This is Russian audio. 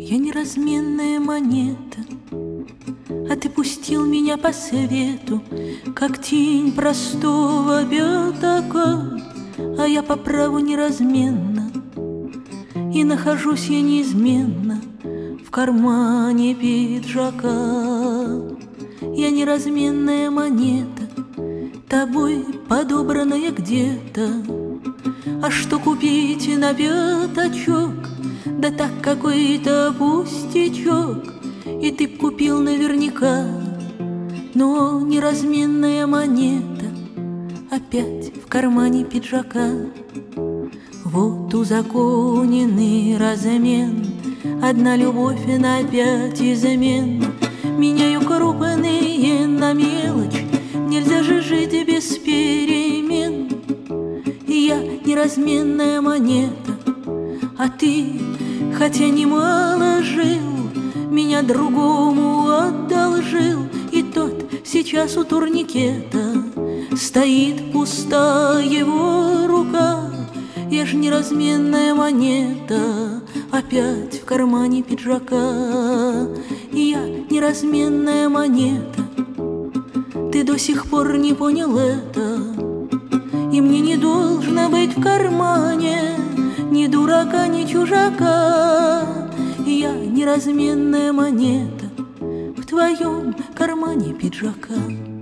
Я неразменная монета, а ты пустил меня по свету, как тень простого бетака, а я по праву неразменна, и нахожусь я неизменно в кармане пиджака. Я неразменная монета, тобой подобранная где-то, а что купить на пятачок? Да так какой-то пустячок, и ты б купил наверняка. Но неразменная монета опять в кармане пиджака. Вот узаконенный размен, одна любовь на 5 измен. Меняю крупные на мелочь, нельзя же жить без перемен. Я неразменная монета, а ты, хотя немало жил, меня другому одолжил. И тот сейчас у турникета стоит пустая его рука. Я ж неразменная монета, опять в кармане пиджака. Я неразменная монета, ты до сих пор не понял это. И мне не должно быть в кармане ни дурака, ни чужака. Я неразменная монета в твоем кармане пиджака.